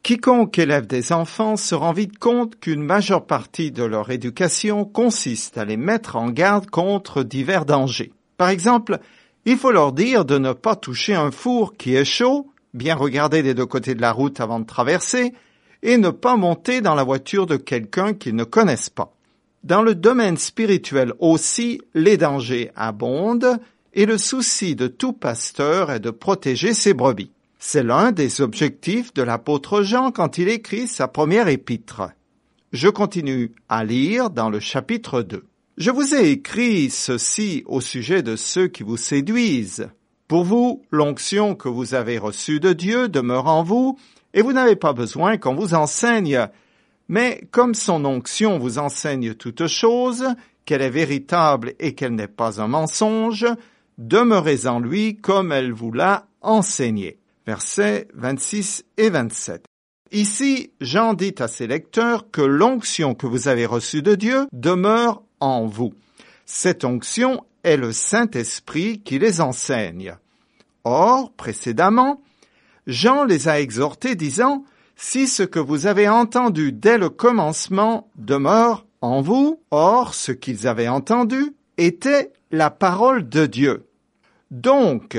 Quiconque élève des enfants se rend vite compte qu'une majeure partie de leur éducation consiste à les mettre en garde contre divers dangers. Par exemple, il faut leur dire de ne pas toucher un four qui est chaud, bien regarder des deux côtés de la route avant de traverser, et ne pas monter dans la voiture de quelqu'un qu'ils ne connaissent pas. Dans le domaine spirituel aussi, les dangers abondent, et le souci de tout pasteur est de protéger ses brebis. C'est l'un des objectifs de l'apôtre Jean quand il écrit sa première épître. Je continue à lire dans le chapitre 2. « Je vous ai écrit ceci au sujet de ceux qui vous séduisent. Pour vous, l'onction que vous avez reçue de Dieu demeure en vous, et vous n'avez pas besoin qu'on vous enseigne. Mais comme son onction vous enseigne toute chose, qu'elle est véritable et qu'elle n'est pas un mensonge, demeurez en lui comme elle vous l'a enseigné. » Versets 26 et 27. Ici, Jean dit à ses lecteurs que l'onction que vous avez reçue de Dieu demeure en vous. Cette onction est le Saint-Esprit qui les enseigne. Or, précédemment, Jean les a exhortés disant « Si ce que vous avez entendu dès le commencement demeure en vous, or ce qu'ils avaient entendu était la parole de Dieu. » Donc,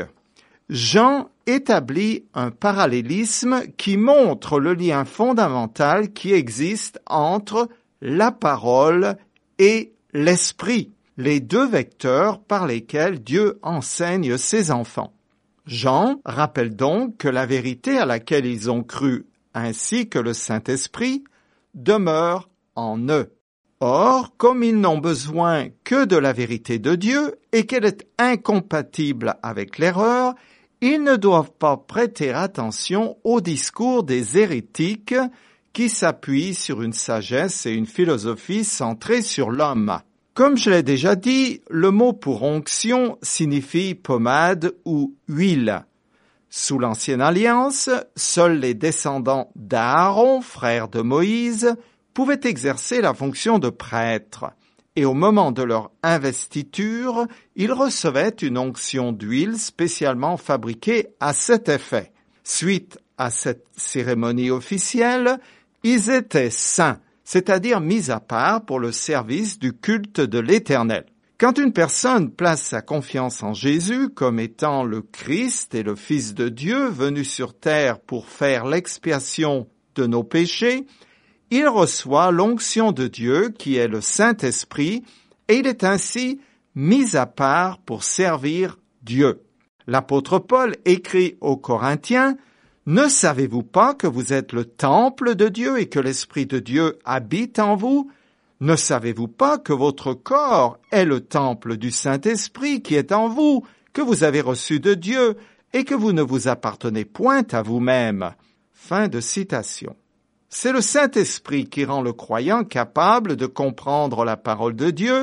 Jean établit un parallélisme qui montre le lien fondamental qui existe entre la parole et l'esprit, les deux vecteurs par lesquels Dieu enseigne ses enfants. Jean rappelle donc que la vérité à laquelle ils ont cru, ainsi que le Saint-Esprit, demeure en eux. Or, comme ils n'ont besoin que de la vérité de Dieu et qu'elle est incompatible avec l'erreur, ils ne doivent pas prêter attention au discours des hérétiques qui s'appuient sur une sagesse et une philosophie centrées sur l'homme. Comme je l'ai déjà dit, le mot pour onction signifie pommade ou huile. Sous l'Ancienne Alliance, seuls les descendants d'Aaron, frère de Moïse, pouvaient exercer la fonction de prêtre. Et au moment de leur investiture, ils recevaient une onction d'huile spécialement fabriquée à cet effet. Suite à cette cérémonie officielle, ils étaient saints, c'est-à-dire mis à part pour le service du culte de l'Éternel. Quand une personne place sa confiance en Jésus comme étant le Christ et le Fils de Dieu venu sur terre pour faire l'expiation de nos péchés, il reçoit l'onction de Dieu qui est le Saint-Esprit et il est ainsi mis à part pour servir Dieu. L'apôtre Paul écrit aux Corinthiens « Ne savez-vous pas que vous êtes le temple de Dieu et que l'Esprit de Dieu habite en vous ? Ne savez-vous pas que votre corps est le temple du Saint-Esprit qui est en vous, que vous avez reçu de Dieu et que vous ne vous appartenez point à vous-même » Fin de citation. C'est le Saint-Esprit qui rend le croyant capable de comprendre la parole de Dieu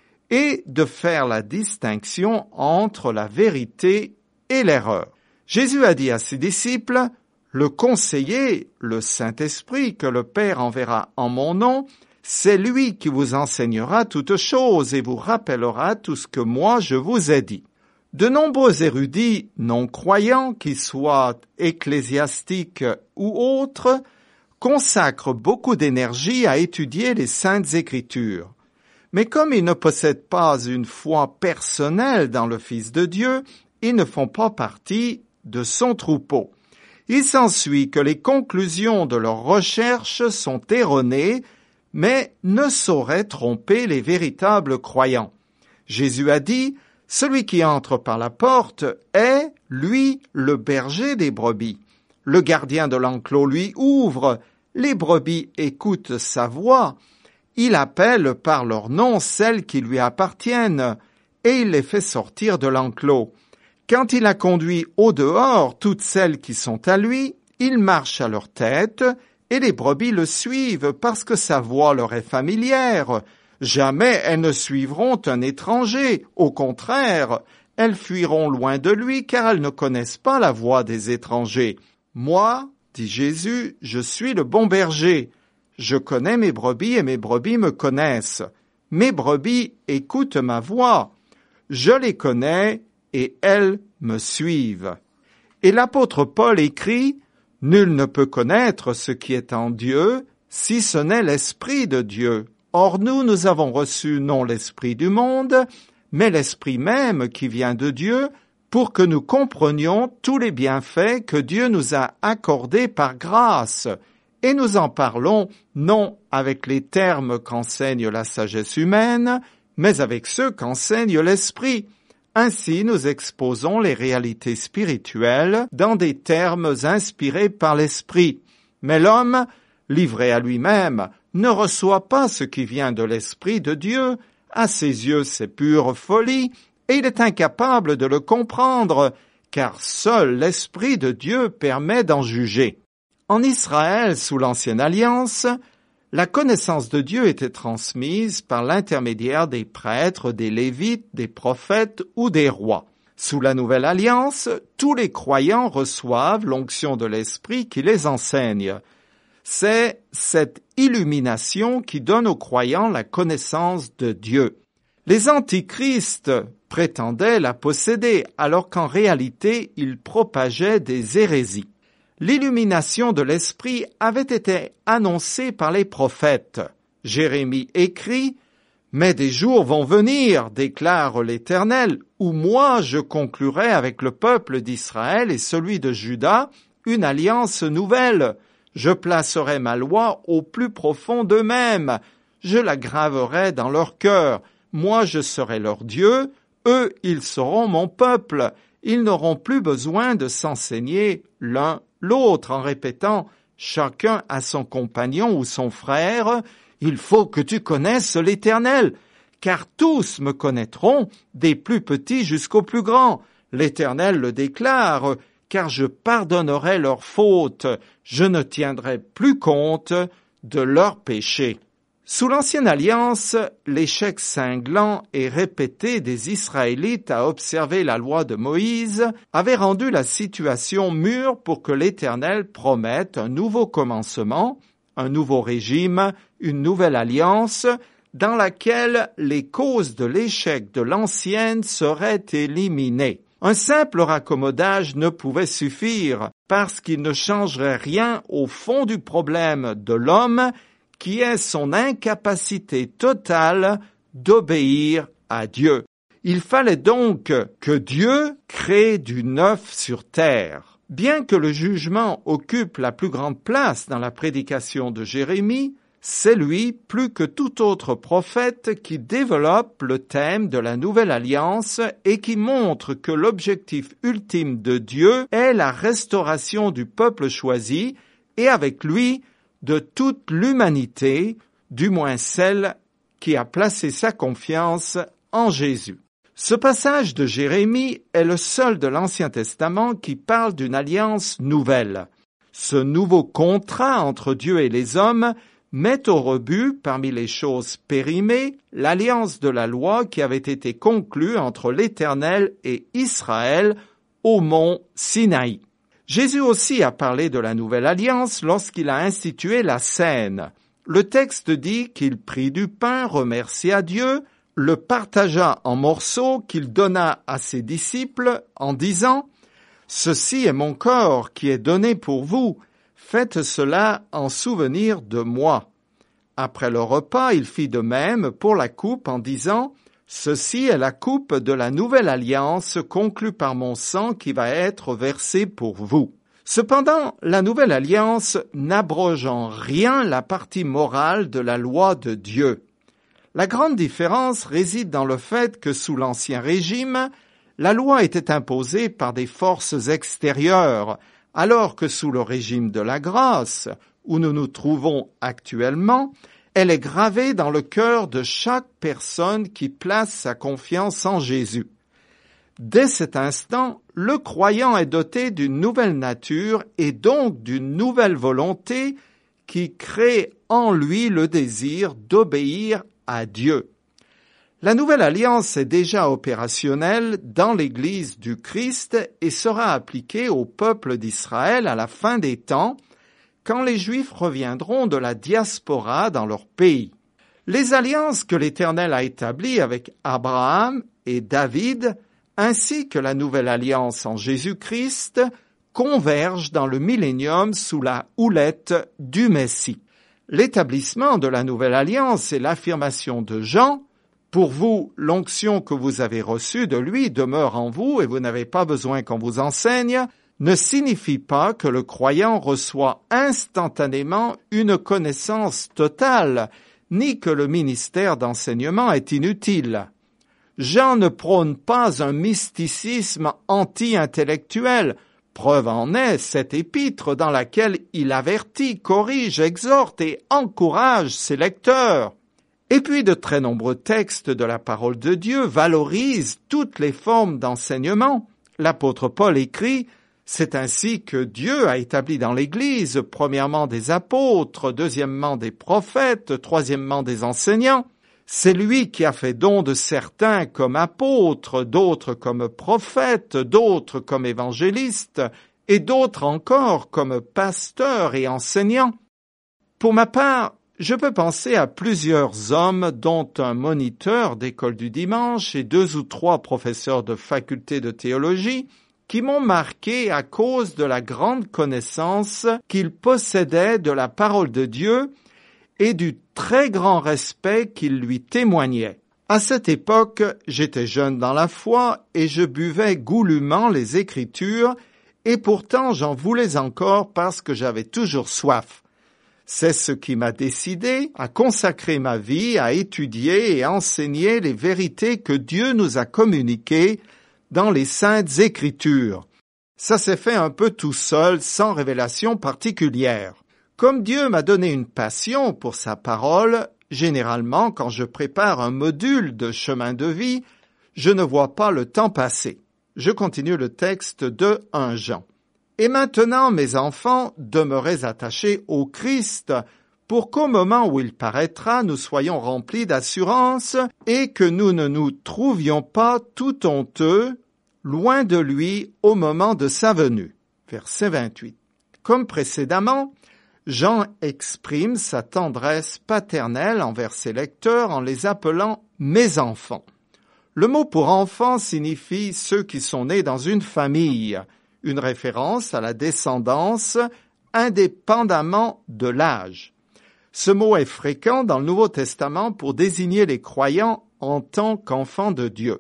et de faire la distinction entre la vérité et l'erreur. Jésus a dit à ses disciples, « Le conseiller, le Saint-Esprit que le Père enverra en mon nom, c'est lui qui vous enseignera toutes choses et vous rappellera tout ce que moi je vous ai dit. » De nombreux érudits non-croyants, qu'ils soient ecclésiastiques ou autres, consacrent beaucoup d'énergie à étudier les Saintes Écritures. Mais comme ils ne possèdent pas une foi personnelle dans le Fils de Dieu, ils ne font pas partie de son troupeau. Il s'ensuit que les conclusions de leurs recherches sont erronées, mais ne sauraient tromper les véritables croyants. Jésus a dit « Celui qui entre par la porte est, lui, le berger des brebis. Le gardien de l'enclos lui ouvre, les brebis écoutent sa voix, il appelle par leur nom celles qui lui appartiennent, et il les fait sortir de l'enclos. Quand il a conduit au dehors toutes celles qui sont à lui, il marche à leur tête, et les brebis le suivent parce que sa voix leur est familière. Jamais elles ne suivront un étranger, au contraire, elles fuiront loin de lui car elles ne connaissent pas la voix des étrangers. Moi, dit Jésus, je suis le bon berger. Je connais mes brebis et mes brebis me connaissent. Mes brebis écoutent ma voix. Je les connais et elles me suivent. Et l'apôtre Paul écrit « Nul ne peut connaître ce qui est en Dieu, si ce n'est l'Esprit de Dieu. Or nous avons reçu non l'Esprit du monde, mais l'Esprit même qui vient de Dieu, pour que nous comprenions tous les bienfaits que Dieu nous a accordés par grâce. Et nous en parlons non avec les termes qu'enseigne la sagesse humaine, mais avec ceux qu'enseigne l'Esprit. Ainsi, nous exposons les réalités spirituelles dans des termes inspirés par l'Esprit. Mais l'homme, livré à lui-même, ne reçoit pas ce qui vient de l'Esprit de Dieu. À ses yeux, c'est pure folie, et il est incapable de le comprendre, car seul l'Esprit de Dieu permet d'en juger. En Israël, sous l'Ancienne Alliance, la connaissance de Dieu était transmise par l'intermédiaire des prêtres, des lévites, des prophètes ou des rois. Sous la Nouvelle Alliance, tous les croyants reçoivent l'onction de l'Esprit qui les enseigne. C'est cette illumination qui donne aux croyants la connaissance de Dieu. Les antichrists prétendaient la posséder, alors qu'en réalité, ils propageaient des hérésies. L'illumination de l'Esprit avait été annoncée par les prophètes. Jérémie écrit « Mais des jours vont venir, déclare l'Éternel, où moi je conclurai avec le peuple d'Israël et celui de Juda une alliance nouvelle. Je placerai ma loi au plus profond d'eux-mêmes. Je la graverai dans leur cœur. Moi je serai leur Dieu, eux ils seront mon peuple. Ils n'auront plus besoin de s'enseigner l'un l'autre en répétant chacun à son compagnon ou son frère, il faut que tu connaisses l'Éternel, car tous me connaîtront, des plus petits jusqu'aux plus grands. L'Éternel le déclare, car je pardonnerai leurs fautes, je ne tiendrai plus compte de leurs péchés. Sous l'Ancienne Alliance, l'échec cinglant et répété des Israélites à observer la loi de Moïse avait rendu la situation mûre pour que l'Éternel promette un nouveau commencement, un nouveau régime, une nouvelle alliance, dans laquelle les causes de l'échec de l'ancienne seraient éliminées. Un simple raccommodage ne pouvait suffire, parce qu'il ne changerait rien au fond du problème de l'homme, qui est son incapacité totale d'obéir à Dieu. Il fallait donc que Dieu crée du neuf sur terre. Bien que le jugement occupe la plus grande place dans la prédication de Jérémie, c'est lui, plus que tout autre prophète, qui développe le thème de la nouvelle alliance et qui montre que l'objectif ultime de Dieu est la restauration du peuple choisi et avec lui de toute l'humanité, du moins celle qui a placé sa confiance en Jésus. Ce passage de Jérémie est le seul de l'Ancien Testament qui parle d'une alliance nouvelle. Ce nouveau contrat entre Dieu et les hommes met au rebut, parmi les choses périmées, l'alliance de la loi qui avait été conclue entre l'Éternel et Israël au mont Sinaï. Jésus aussi a parlé de la nouvelle alliance lorsqu'il a institué la Cène. Le texte dit qu'il prit du pain, remercia Dieu, le partagea en morceaux qu'il donna à ses disciples en disant « Ceci est mon corps qui est donné pour vous, faites cela en souvenir de moi. » Après le repas, il fit de même pour la coupe en disant « Ceci est la coupe de la nouvelle alliance conclue par mon sang qui va être versé pour vous. » Cependant, la nouvelle alliance n'abroge en rien la partie morale de la loi de Dieu. La grande différence réside dans le fait que sous l'Ancien Régime, la loi était imposée par des forces extérieures, alors que sous le régime de la grâce, où nous nous trouvons actuellement, elle est gravée dans le cœur de chaque personne qui place sa confiance en Jésus. Dès cet instant, le croyant est doté d'une nouvelle nature et donc d'une nouvelle volonté qui crée en lui le désir d'obéir à Dieu. La nouvelle alliance est déjà opérationnelle dans l'Église du Christ et sera appliquée au peuple d'Israël à la fin des temps, quand les Juifs reviendront de la diaspora dans leur pays. Les alliances que l'Éternel a établies avec Abraham et David, ainsi que la nouvelle alliance en Jésus-Christ, convergent dans le millénium sous la houlette du Messie. L'établissement de la nouvelle alliance et l'affirmation de Jean, pour vous, l'onction que vous avez reçue de lui demeure en vous et vous n'avez pas besoin qu'on vous enseigne, ne signifie pas que le croyant reçoit instantanément une connaissance totale, ni que le ministère d'enseignement est inutile. Jean ne prône pas un mysticisme anti-intellectuel. Preuve en est cette épître dans laquelle il avertit, corrige, exhorte et encourage ses lecteurs. Et puis de très nombreux textes de la parole de Dieu valorisent toutes les formes d'enseignement. L'apôtre Paul écrit « C'est ainsi que Dieu a établi dans l'Église, premièrement des apôtres, deuxièmement des prophètes, troisièmement des enseignants. C'est lui qui a fait don de certains comme apôtres, d'autres comme prophètes, d'autres comme évangélistes, et d'autres encore comme pasteurs et enseignants. » Pour ma part, je peux penser à plusieurs hommes, dont un moniteur d'école du dimanche et 2 ou 3 professeurs de faculté de théologie, qui m'ont marqué à cause de la grande connaissance qu'ils possédaient de la parole de Dieu et du très grand respect qu'ils lui témoignaient. À cette époque, j'étais jeune dans la foi et je buvais goulûment les Écritures, et pourtant j'en voulais encore parce que j'avais toujours soif. C'est ce qui m'a décidé à consacrer ma vie à étudier et enseigner les vérités que Dieu nous a communiquées dans les Saintes Écritures. Ça s'est fait un peu tout seul, sans révélation particulière. Comme Dieu m'a donné une passion pour sa parole, généralement, quand je prépare un module de chemin de vie, je ne vois pas le temps passer. Je continue le texte de 1 Jean. « Et maintenant, mes enfants, demeurez attachés au Christ, pour qu'au moment où il paraîtra, nous soyons remplis d'assurance et que nous ne nous trouvions pas tout honteux, loin de lui au moment de sa venue. » Verset 28. Comme précédemment, Jean exprime sa tendresse paternelle envers ses lecteurs en les appelant « mes enfants ». Le mot pour enfants signifie ceux qui sont nés dans une famille, une référence à la descendance indépendamment de l'âge. Ce mot est fréquent dans le Nouveau Testament pour désigner les croyants en tant qu'enfants de Dieu.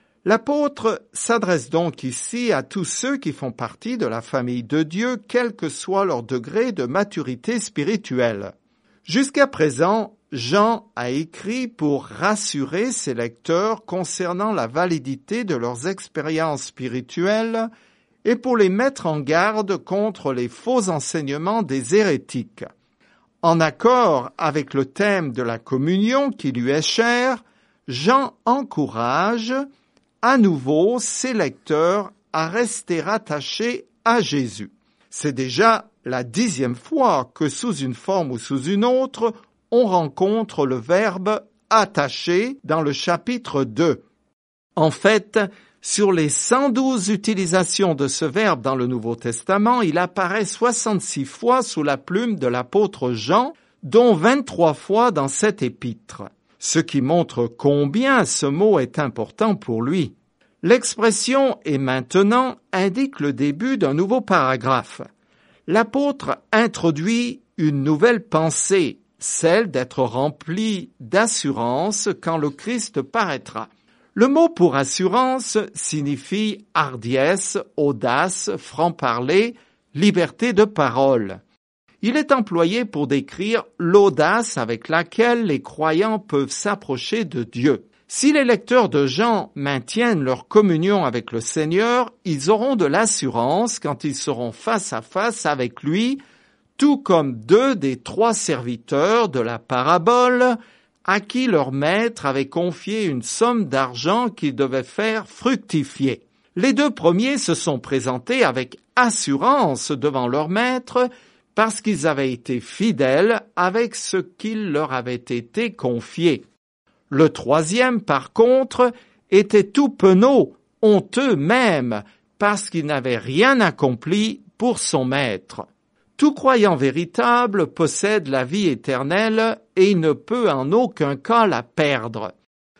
L'apôtre s'adresse donc ici à tous ceux qui font partie de la famille de Dieu, quel que soit leur degré de maturité spirituelle. Jusqu'à présent, Jean a écrit pour rassurer ses lecteurs concernant la validité de leurs expériences spirituelles et pour les mettre en garde contre les faux enseignements des hérétiques. En accord avec le thème de la communion qui lui est cher, Jean encourage à nouveau ses lecteurs à rester attachés à Jésus. C'est déjà la 10e fois que sous une forme ou sous une autre, on rencontre le verbe « attacher » dans le chapitre 2. En fait, sur les 112 utilisations de ce verbe dans le Nouveau Testament, il apparaît 66 fois sous la plume de l'apôtre Jean, dont 23 fois dans cette épître, ce qui montre combien ce mot est important pour lui. L'expression « et maintenant » indique le début d'un nouveau paragraphe. L'apôtre introduit une nouvelle pensée, celle d'être rempli d'assurance quand le Christ paraîtra. Le mot pour assurance signifie hardiesse, audace, franc-parler, liberté de parole. Il est employé pour décrire l'audace avec laquelle les croyants peuvent s'approcher de Dieu. Si les lecteurs de Jean maintiennent leur communion avec le Seigneur, ils auront de l'assurance quand ils seront face à face avec lui, tout comme 2 des 3 serviteurs de la parabole à qui leur maître avait confié une somme d'argent qu'ils devaient faire fructifier. Les 2 premiers se sont présentés avec assurance devant leur maître parce qu'ils avaient été fidèles avec ce qu'il leur avait été confié. Le 3e, par contre, était tout penaud, honteux même, parce qu'il n'avait rien accompli pour son maître. Tout croyant véritable possède la vie éternelle et il ne peut en aucun cas la perdre.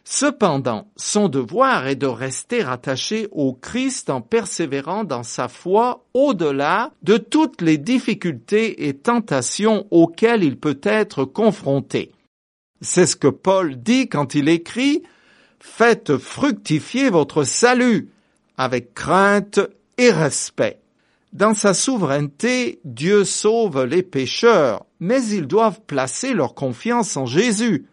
Cependant, son devoir est de rester attaché au Christ en persévérant dans sa foi au-delà de toutes les difficultés et tentations auxquelles il peut être confronté. C'est ce que Paul dit quand il écrit « Faites fructifier votre salut avec crainte et respect ». Dans sa souveraineté, Dieu sauve les pécheurs, mais ils doivent placer leur confiance en Jésus.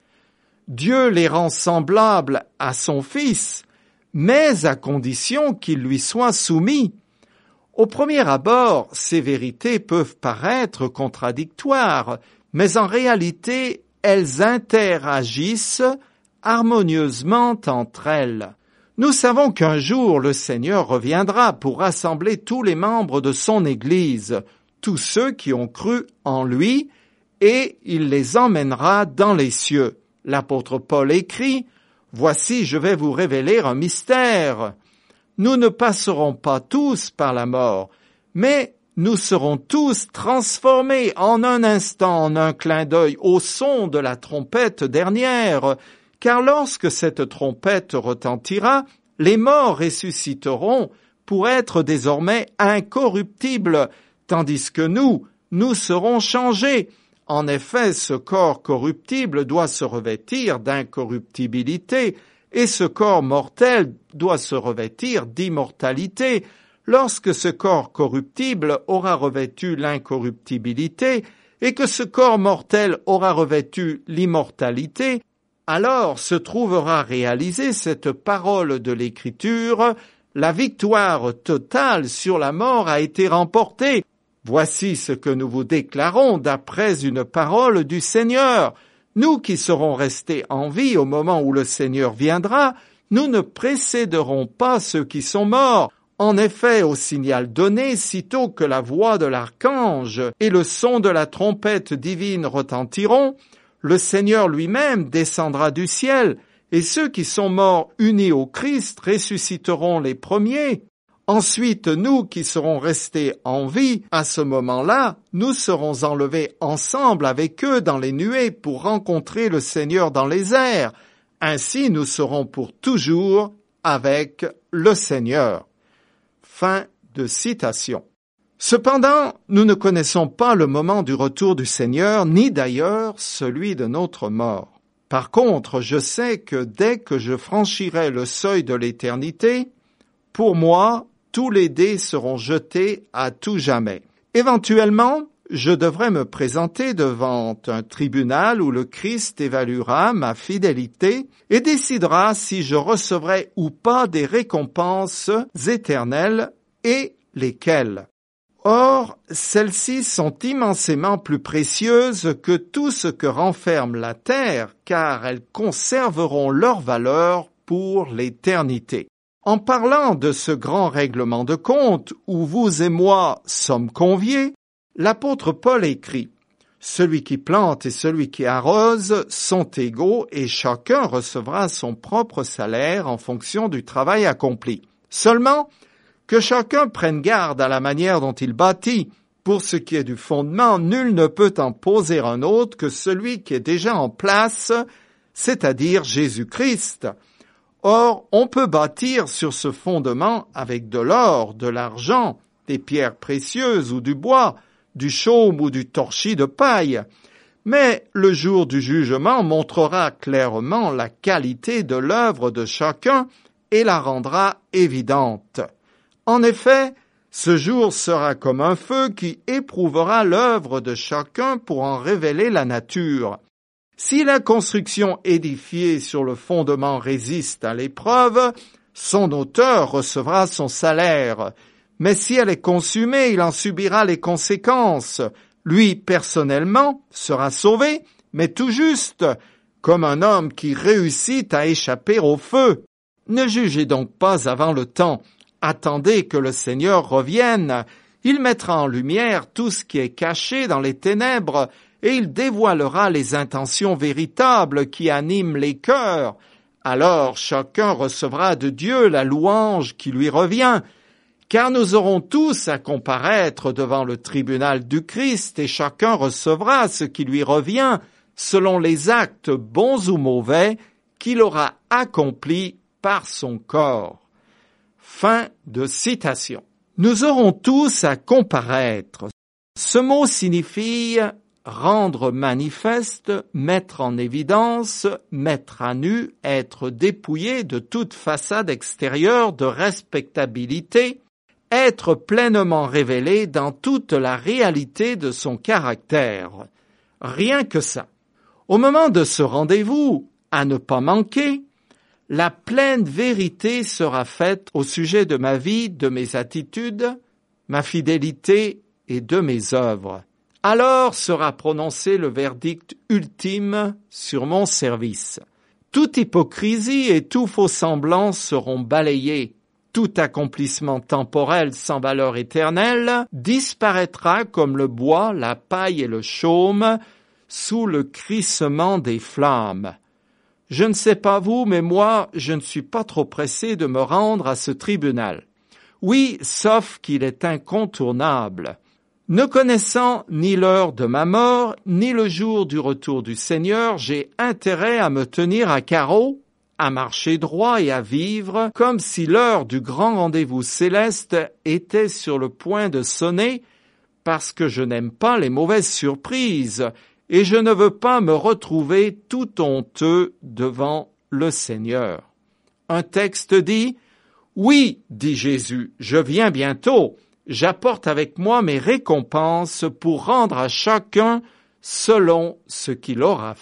Dieu les rend semblables à son Fils, mais à condition qu'ils lui soient soumis. Au premier abord, ces vérités peuvent paraître contradictoires, mais en réalité, elles interagissent harmonieusement entre elles. Nous savons qu'un jour le Seigneur reviendra pour rassembler tous les membres de son Église, tous ceux qui ont cru en lui, et il les emmènera dans les cieux. L'apôtre Paul écrit « Voici, je vais vous révéler un mystère. Nous ne passerons pas tous par la mort, mais nous serons tous transformés en un instant, en un clin d'œil, au son de la trompette dernière. Car lorsque cette trompette retentira, les morts ressusciteront pour être désormais incorruptibles, tandis que nous serons changés. En effet, ce corps corruptible doit se revêtir d'incorruptibilité, et ce corps mortel doit se revêtir d'immortalité. Lorsque ce corps corruptible aura revêtu l'incorruptibilité, et que ce corps mortel aura revêtu l'immortalité, alors se trouvera réalisée cette parole de l'Écriture, la victoire totale sur la mort a été remportée. Voici ce que nous vous déclarons d'après une parole du Seigneur. Nous qui serons restés en vie au moment où le Seigneur viendra, nous ne précéderons pas ceux qui sont morts. En effet, au signal donné, sitôt que la voix de l'archange et le son de la trompette divine retentiront, le Seigneur lui-même descendra du ciel, et ceux qui sont morts unis au Christ ressusciteront les premiers. Ensuite, nous qui serons restés en vie, à ce moment-là, nous serons enlevés ensemble avec eux dans les nuées pour rencontrer le Seigneur dans les airs. Ainsi, nous serons pour toujours avec le Seigneur. Fin de citation. Cependant, nous ne connaissons pas le moment du retour du Seigneur, ni d'ailleurs celui de notre mort. Par contre, je sais que dès que je franchirai le seuil de l'éternité, pour moi, tous les dés seront jetés à tout jamais. Éventuellement, je devrais me présenter devant un tribunal où le Christ évaluera ma fidélité et décidera si je recevrai ou pas des récompenses éternelles et lesquelles. Or, celles-ci sont immensément plus précieuses que tout ce que renferme la terre, car elles conserveront leur valeur pour l'éternité. En parlant de ce grand règlement de compte où vous et moi sommes conviés, l'apôtre Paul écrit « Celui qui plante et celui qui arrose sont égaux et chacun recevra son propre salaire en fonction du travail accompli. Seulement, que chacun prenne garde à la manière dont il bâtit. Pour ce qui est du fondement, nul ne peut en poser un autre que celui qui est déjà en place, c'est-à-dire Jésus-Christ. Or, on peut bâtir sur ce fondement avec de l'or, de l'argent, des pierres précieuses ou du bois, du chaume ou du torchis de paille. Mais le jour du jugement montrera clairement la qualité de l'œuvre de chacun et la rendra évidente. En effet, ce jour sera comme un feu qui éprouvera l'œuvre de chacun pour en révéler la nature. Si la construction édifiée sur le fondement résiste à l'épreuve, son auteur recevra son salaire. Mais si elle est consumée, il en subira les conséquences. Lui, personnellement, sera sauvé, mais tout juste, comme un homme qui réussit à échapper au feu. Ne jugez donc pas avant le temps. Attendez que le Seigneur revienne. Il mettra en lumière tout ce qui est caché dans les ténèbres, et il dévoilera les intentions véritables qui animent les cœurs. Alors chacun recevra de Dieu la louange qui lui revient, car nous aurons tous à comparaître devant le tribunal du Christ, et chacun recevra ce qui lui revient, selon les actes bons ou mauvais qu'il aura accompli par son corps. » Fin de citation. Nous aurons tous à comparaître. Ce mot signifie rendre manifeste, mettre en évidence, mettre à nu, être dépouillé de toute façade extérieure de respectabilité, être pleinement révélé dans toute la réalité de son caractère. Rien que ça. Au moment de ce rendez-vous, à ne pas manquer, la pleine vérité sera faite au sujet de ma vie, de mes attitudes, ma fidélité et de mes œuvres. Alors sera prononcé le verdict ultime sur mon service. Toute hypocrisie et tout faux semblant seront balayés. Tout accomplissement temporel sans valeur éternelle disparaîtra comme le bois, la paille et le chaume sous le crissement des flammes. Je ne sais pas vous, mais moi, je ne suis pas trop pressé de me rendre à ce tribunal. Oui, sauf qu'il est incontournable. Ne connaissant ni l'heure de ma mort, ni le jour du retour du Seigneur, j'ai intérêt à me tenir à carreau, à marcher droit et à vivre comme si l'heure du grand rendez-vous céleste était sur le point de sonner, parce que je n'aime pas les mauvaises surprises et je ne veux pas me retrouver tout honteux devant le Seigneur. Un texte dit « Oui, dit Jésus, je viens bientôt. J'apporte avec moi mes récompenses pour rendre à chacun selon ce qu'il aura fait. »